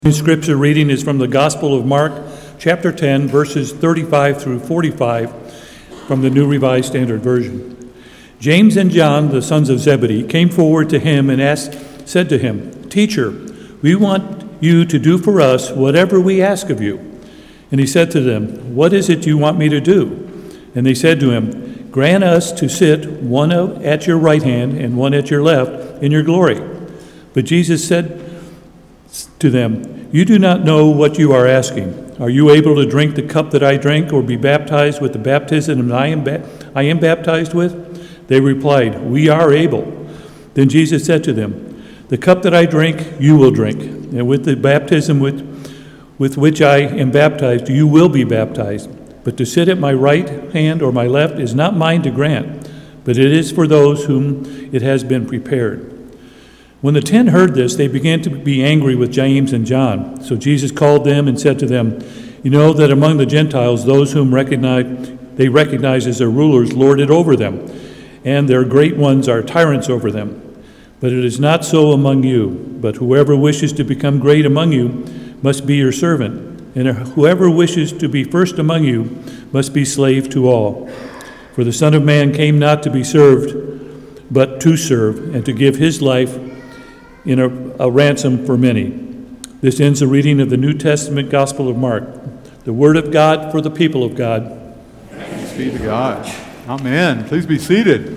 The scripture reading is from the Gospel of Mark, chapter 10, verses 35 through 45 from the New Revised Standard Version. James and John, the sons of Zebedee, came forward to him and said to him, "Teacher, we want you to do for us whatever we ask of you." And he said to them, "What is it you want me to do?" And they said to him, "Grant us to sit one at your right hand and one at your left in your glory." But Jesus said to them, "You do not know what you are asking. Are you able to drink the cup that I drink, or be baptized with the baptism I am baptized with?" They replied, "We are able." Then Jesus said to them, "The cup that I drink, you will drink, and with the baptism with which I am baptized, you will be baptized. But to sit at my right hand or my left is not mine to grant, but it is for those whom it has been prepared." When the 10 heard this, they began to be angry with James and John. So Jesus called them and said to them, "You know that among the Gentiles, those whom they recognize as their rulers lord it over them, and their great ones are tyrants over them. But it is not so among you. But whoever wishes to become great among you must be your servant, and whoever wishes to be first among you must be slave to all. For the Son of Man came not to be served, but to serve, and to give his life in a ransom for many." This ends the reading of the New Testament Gospel of Mark. The Word of God for the people of God. Thanks be to God. Amen. Please be seated.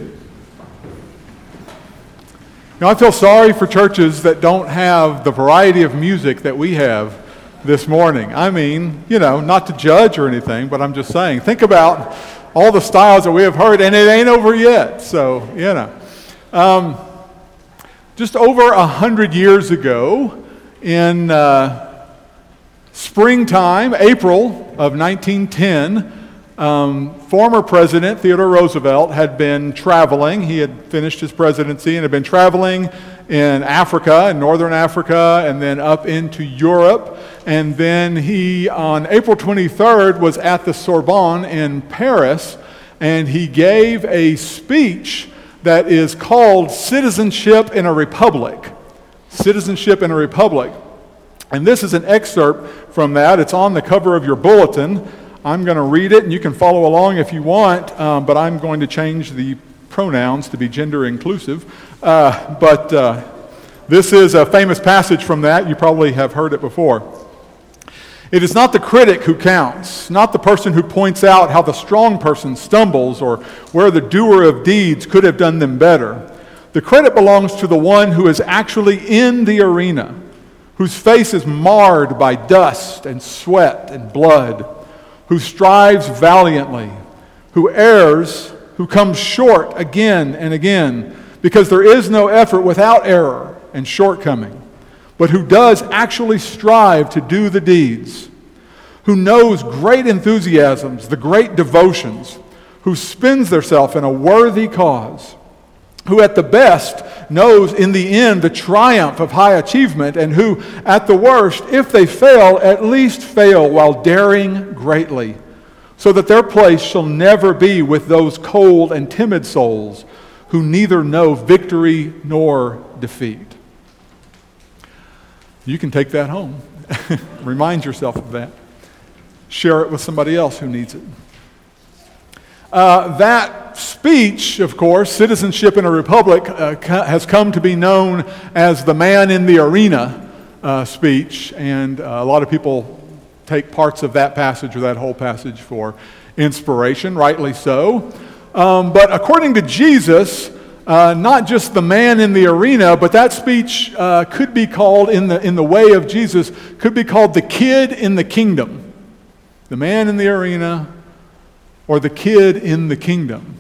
Now, I feel sorry for churches that don't have the variety of music that we have this morning. I mean, not to judge or anything, but I'm just saying, think about all the styles that we have heard, and it ain't over yet. So, just over 100 years ago, in springtime, April of 1910, former President Theodore Roosevelt had been traveling. He had finished his presidency and had been traveling in Africa, in northern Africa, and then up into Europe. And then he, on April 23rd, was at the Sorbonne in Paris, and he gave a speech that is called Citizenship in a Republic. Citizenship in a Republic. And this is an excerpt from that. It's on the cover of your bulletin. I'm going to read it, and you can follow along if you want, but I'm going to change the pronouns to be gender inclusive. This is a famous passage from that. You probably have heard it before. "It is not the critic who counts, not the person who points out how the strong person stumbles or where the doer of deeds could have done them better. The credit belongs to the one who is actually in the arena, whose face is marred by dust and sweat and blood, who strives valiantly, who errs, who comes short again and again, because there is no effort without error and shortcoming, but who does actually strive to do the deeds, who knows great enthusiasms, the great devotions, who spends theirself in a worthy cause, who at the best knows in the end the triumph of high achievement, and who at the worst, if they fail, at least fail while daring greatly, so that their place shall never be with those cold and timid souls who neither know victory nor defeat." You can take that home. Remind yourself of that. Share it with somebody else who needs it. That speech, of course, Citizenship in a Republic, has come to be known as the Man in the Arena speech, and a lot of people take parts of that passage or that whole passage for inspiration, rightly so. But according to Jesus, not just the man in the arena, but that speech could be called, in the way of Jesus, could be called the kid in the kingdom. The man in the arena, or the kid in the kingdom.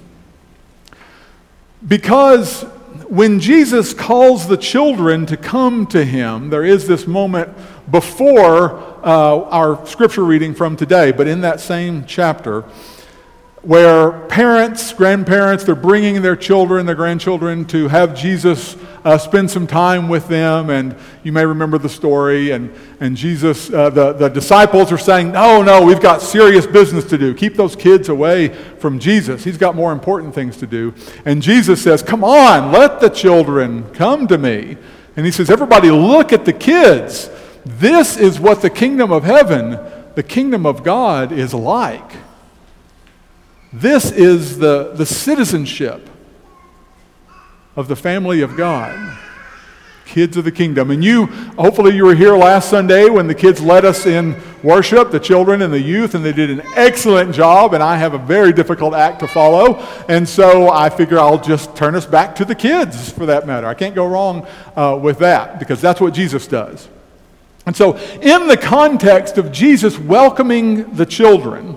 Because when Jesus calls the children to come to him, there is this moment before our scripture reading from today, but in that same chapter, where parents, grandparents, they're bringing their children, their grandchildren, to have Jesus spend some time with them. And you may remember the story. And Jesus, the disciples are saying, no, we've got serious business to do. Keep those kids away from Jesus. He's got more important things to do. And Jesus says, come on, let the children come to me. And he says, everybody look at the kids. this is what the kingdom of heaven, the kingdom of God is like. This is the citizenship of the family of God. Kids of the kingdom. And hopefully you were here last Sunday when the kids led us in worship, the children and the youth, and they did an excellent job, and I have a very difficult act to follow. And so I figure I'll just turn us back to the kids for that matter. I can't go wrong with that because that's what Jesus does. And so in the context of Jesus welcoming the children,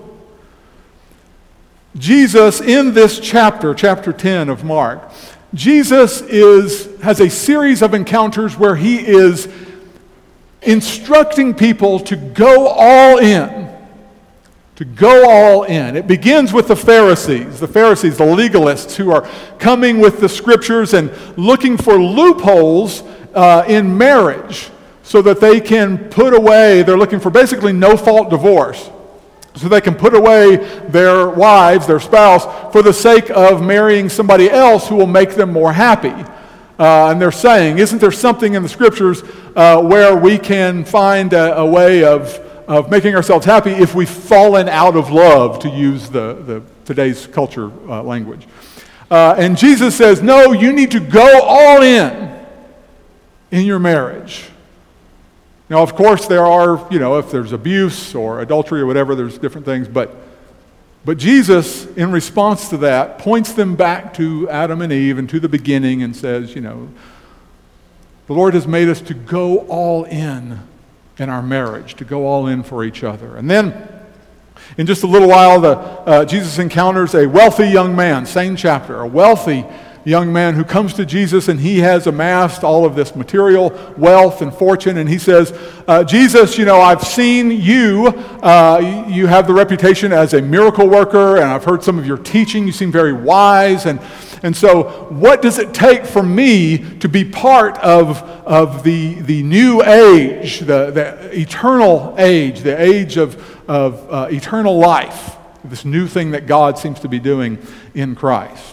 Jesus in this chapter 10 of Mark, Jesus has a series of encounters where he is instructing people to go all in. To go all in. It begins with the Pharisees, the legalists who are coming with the scriptures and looking for loopholes in marriage so that they can put away, they're looking for basically no-fault divorce. So they can put away their wives, their spouse, for the sake of marrying somebody else who will make them more happy. And they're saying, isn't there something in the scriptures where we can find a way of making ourselves happy if we've fallen out of love, to use the today's culture language? And Jesus says, no, you need to go all in your marriage. Now, of course, there are, if there's abuse or adultery or whatever, there's different things. But Jesus, in response to that, points them back to Adam and Eve and to the beginning and says, the Lord has made us to go all in our marriage, to go all in for each other. And then, in just a little while, Jesus encounters a wealthy young man, same chapter, a wealthy young man who comes to Jesus, and he has amassed all of this material wealth and fortune, and he says, Jesus, I've seen you. You have the reputation as a miracle worker, and I've heard some of your teaching. You seem very wise, and so what does it take for me to be part of the new age, the eternal age, the age of eternal life, this new thing that God seems to be doing in Christ?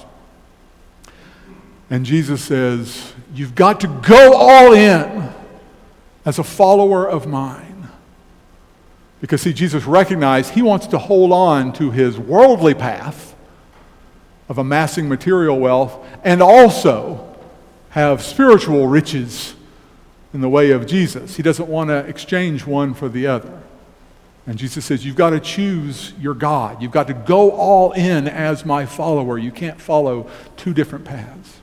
And Jesus says, you've got to go all in as a follower of mine. Because, see, Jesus recognized he wants to hold on to his worldly path of amassing material wealth and also have spiritual riches in the way of Jesus. He doesn't want to exchange one for the other. And Jesus says, you've got to choose your God. You've got to go all in as my follower. You can't follow two different paths.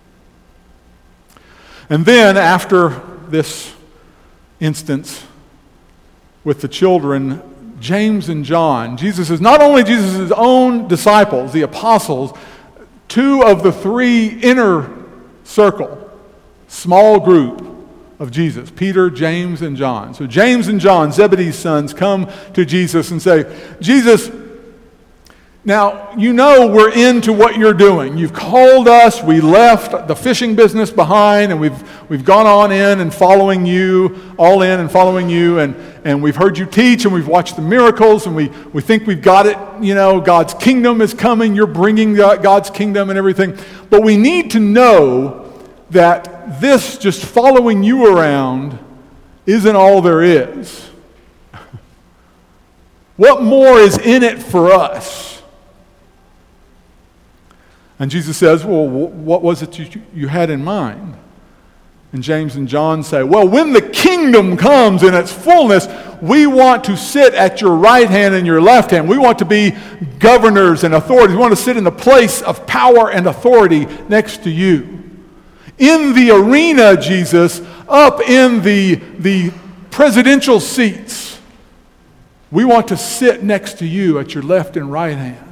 And then, after this instance with the children, James and John, not only Jesus' own disciples, the apostles, two of the three inner circle, small group of Jesus, Peter, James, and John. So James and John, Zebedee's sons, come to Jesus and say, Jesus, now, we're into what you're doing. You've called us. We left the fishing business behind, and we've gone on in and following you, all in and following you, and we've heard you teach, and we've watched the miracles, and we think we've got it. God's kingdom is coming. You're bringing God's kingdom and everything. But we need to know that this just following you around isn't all there is. What more is in it for us? And Jesus says, well, what was it you had in mind? And James and John say, well, when the kingdom comes in its fullness, we want to sit at your right hand and your left hand. We want to be governors and authorities. We want to sit in the place of power and authority next to you. In the arena, Jesus, up in the presidential seats, we want to sit next to you at your left and right hand.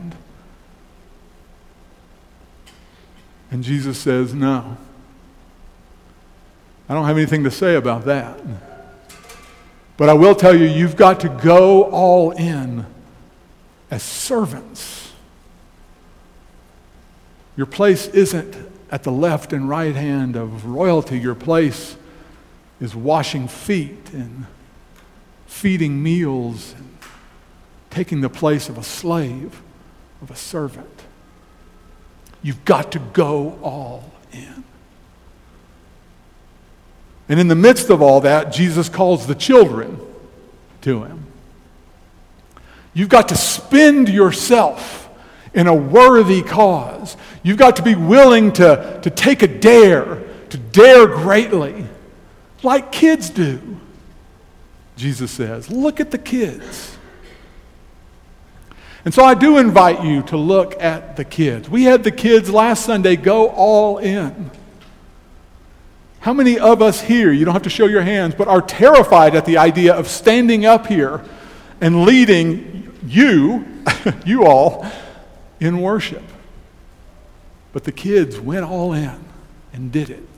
And Jesus says, no. I don't have anything to say about that. But I will tell you, you've got to go all in as servants. Your place isn't at the left and right hand of royalty. Your place is washing feet and feeding meals and taking the place of a slave, of a servant. You've got to go all in. And in the midst of all that, Jesus calls the children to him. You've got to spend yourself in a worthy cause. You've got to be willing to take a dare, to dare greatly, like kids do. Jesus says, look at the kids. And so I do invite you to look at the kids. We had the kids last Sunday go all in. How many of us here, you don't have to show your hands, but are terrified at the idea of standing up here and leading you all, in worship? But the kids went all in and did it.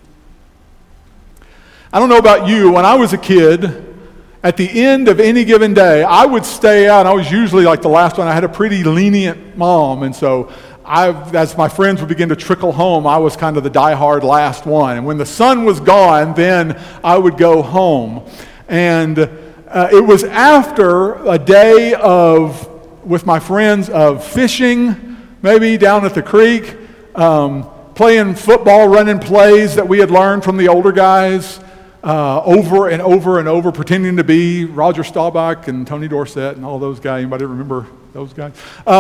I don't know about you, when I was a kid, at the end of any given day, I would stay out. I was usually like the last one. I had a pretty lenient mom, and so as my friends would begin to trickle home, I was kind of the diehard last one. And when the sun was gone, then I would go home. And it was after a day with my friends of fishing, maybe down at the creek, playing football, running plays that we had learned from the older guys, over and over and over, pretending to be Roger Staubach and Tony Dorsett and all those guys. Anybody remember those guys?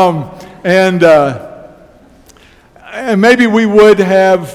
And maybe we would have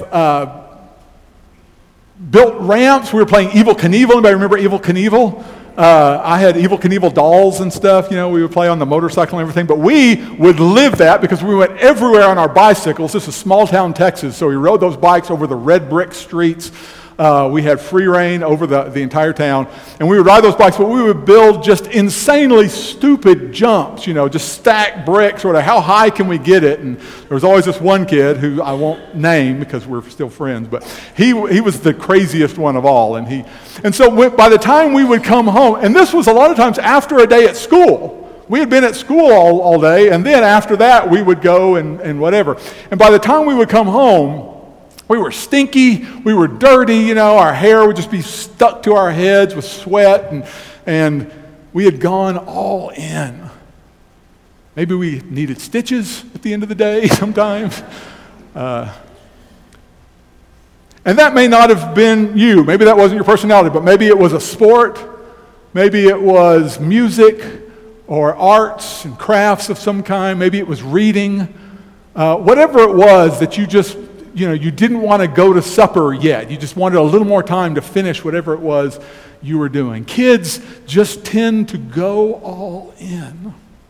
built ramps. We were playing Evel Knievel. Anybody remember Evel Knievel? I had Evel Knievel dolls and stuff. You know, we would play on the motorcycle and everything. But we would live that because we went everywhere on our bicycles. This is small town Texas, so we rode those bikes over the red brick streets. We had free reign over the entire town. And we would ride those bikes, but we would build just insanely stupid jumps, you know, just stack bricks, sort of how high can we get it? And there was always this one kid who I won't name because we're still friends, but he was the craziest one of all. And so by the time we would come home, and this was a lot of times after a day at school. We had been at school all day, and then after that we would go and whatever. And by the time we would come home, we were stinky, we were dirty, you know, our hair would just be stuck to our heads with sweat, and we had gone all in. Maybe we needed stitches at the end of the day sometimes. And that may not have been you. Maybe that wasn't your personality, but maybe it was a sport, maybe it was music or arts and crafts of some kind, maybe it was reading. Whatever it was that you just, you know, you didn't want to go to supper yet. You just wanted a little more time to finish whatever it was you were doing. Kids just tend to go all in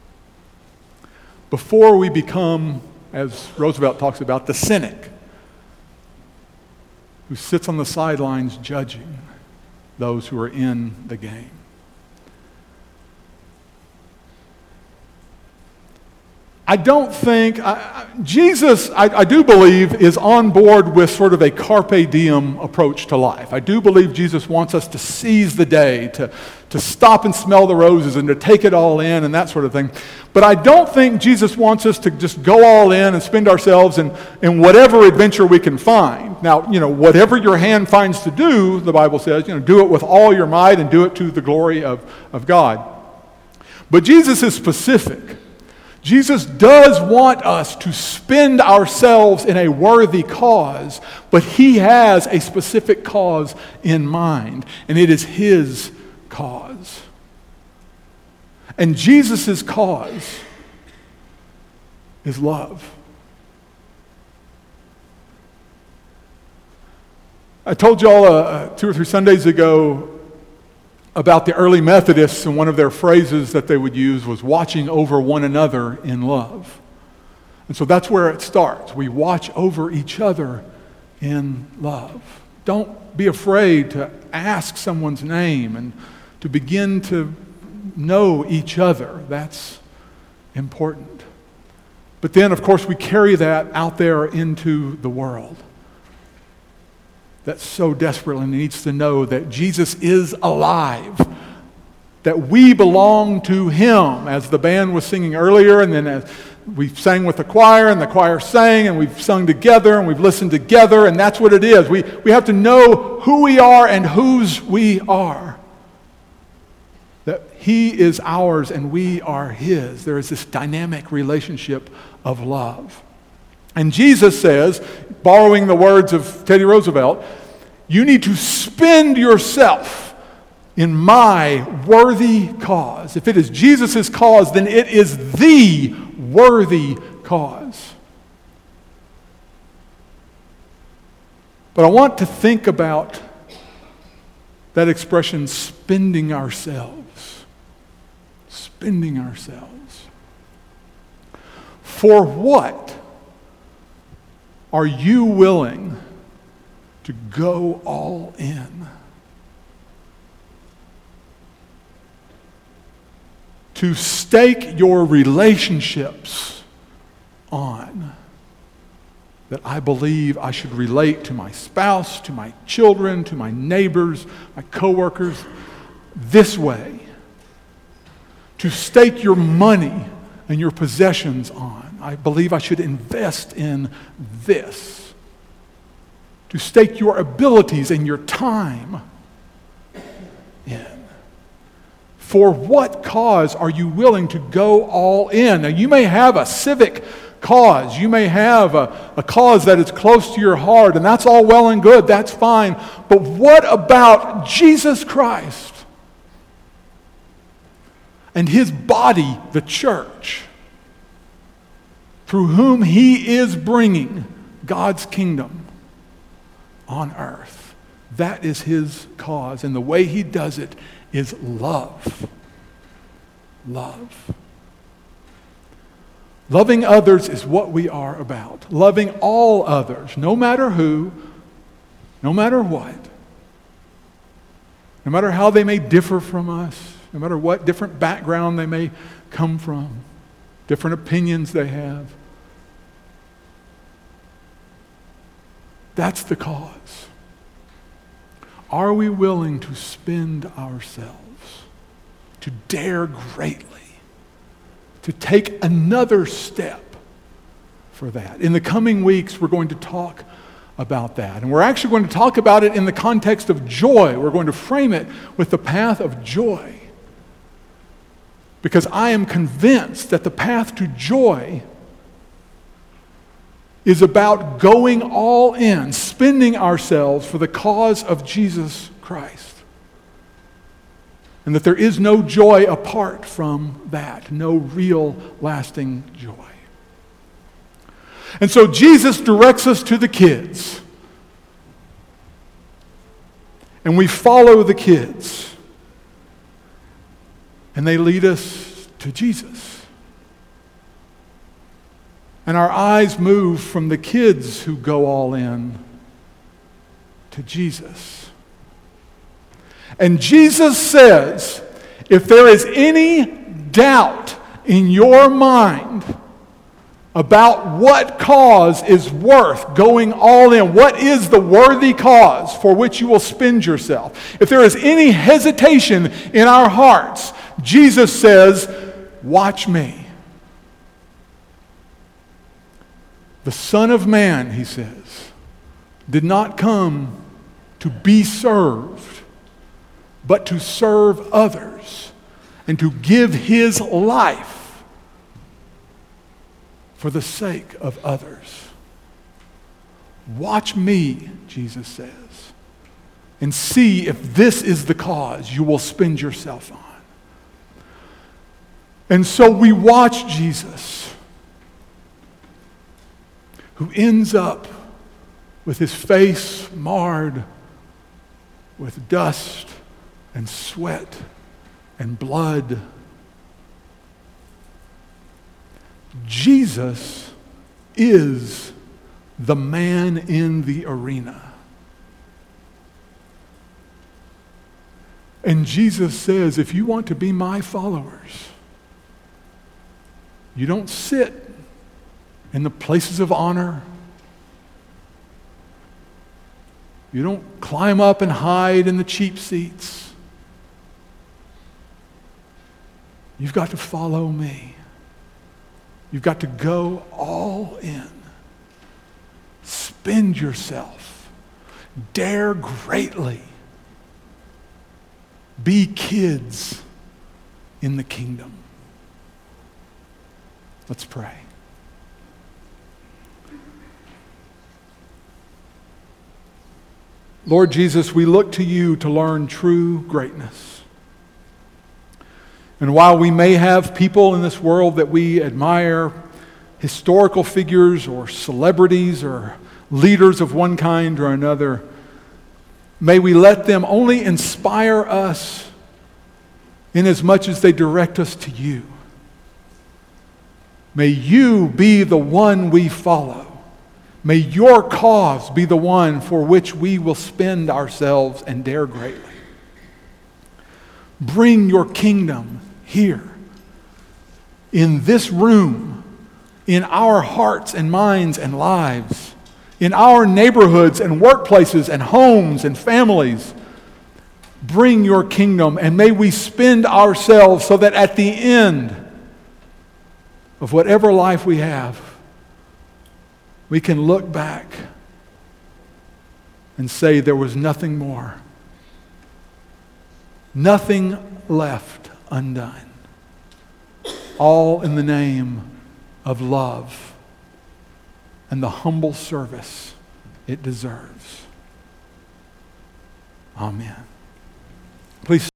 before we become, as Roosevelt talks about, the cynic who sits on the sidelines judging those who are in the game. I don't think, Jesus, I do believe, is on board with sort of a carpe diem approach to life. I do believe Jesus wants us to seize the day, to stop and smell the roses and to take it all in and that sort of thing. But I don't think Jesus wants us to just go all in and spend ourselves in whatever adventure we can find. Now, you know, whatever your hand finds to do, the Bible says, you know, do it with all your might and do it to the glory of God. But Jesus is specific. Jesus does want us to spend ourselves in a worthy cause, but he has a specific cause in mind, and it is his cause. And Jesus' cause is love. I told y'all 2 or 3 Sundays ago about the early Methodists, and one of their phrases that they would use was watching over one another in love. And so that's where it starts. We watch over each other in love. Don't be afraid to ask someone's name and to begin to know each other. That's important. But then, of course, we carry that out there into the world that so desperately needs to know that Jesus is alive, that we belong to him, as the band was singing earlier, and then as we sang with the choir, and the choir sang, and we've sung together, and we've listened together, and that's what it is. We have to know who we are and whose we are. That he is ours and we are his. There is this dynamic relationship of love. And Jesus says, borrowing the words of Teddy Roosevelt, You need to spend yourself in my worthy cause. If it is Jesus' cause, then it is the worthy cause. But I want to think about that expression, spending ourselves. Spending ourselves. For what are you willing to go all in? To stake your relationships on? That I believe I should relate to my spouse, to my children, to my neighbors, my coworkers, this way. To stake your money and your possessions on. I believe I should invest in this. To stake your abilities and your time in. For what cause are you willing to go all in? Now, you may have a civic cause. You may have a cause that is close to your heart, and that's all well and good. That's fine. But what about Jesus Christ and his body, the church, through whom he is bringing God's kingdom on earth? That is his cause, and the way he does it is love. Love. Loving others is what we are about. Loving all others, no matter who, no matter what, no matter how they may differ from us, no matter what different background they may come from, different opinions they have. That's the cause. Are we willing to spend ourselves, to dare greatly, to take another step for that? In the coming weeks, we're going to talk about that. And we're actually going to talk about it in the context of joy. We're going to frame it with the path of joy. Because I am convinced that the path to joy is about going all in, spending ourselves for the cause of Jesus Christ. And that there is no joy apart from that, no real lasting joy. And so Jesus directs us to the kids. And we follow the kids. And they lead us to Jesus. And our eyes move from the kids who go all in to Jesus. And Jesus says, if there is any doubt in your mind about what cause is worth going all in, what is the worthy cause for which you will spend yourself, if there is any hesitation in our hearts, Jesus says, watch me. The Son of Man, he says, did not come to be served, but to serve others and to give his life for the sake of others. Watch me, Jesus says, and see if this is the cause you will spend yourself on. And so we watch Jesus, who ends up with his face marred with dust and sweat and blood. Jesus is the man in the arena. And Jesus says, if you want to be my followers, you don't sit in the places of honor. You don't climb up and hide in the cheap seats. You've got to follow me. You've got to go all in. Spend yourself. Dare greatly. Be kids in the kingdom. Let's pray. Lord Jesus, we look to you to learn true greatness. And while we may have people in this world that we admire, historical figures or celebrities or leaders of one kind or another, may we let them only inspire us in as much as they direct us to you. May you be the one we follow. May your cause be the one for which we will spend ourselves and dare greatly. Bring your kingdom here, in this room, in our hearts and minds and lives, in our neighborhoods and workplaces and homes and families. Bring your kingdom, and may we spend ourselves so that at the end of whatever life we have, we can look back and say there was nothing more, nothing left undone, all in the name of love and the humble service it deserves. Amen. Please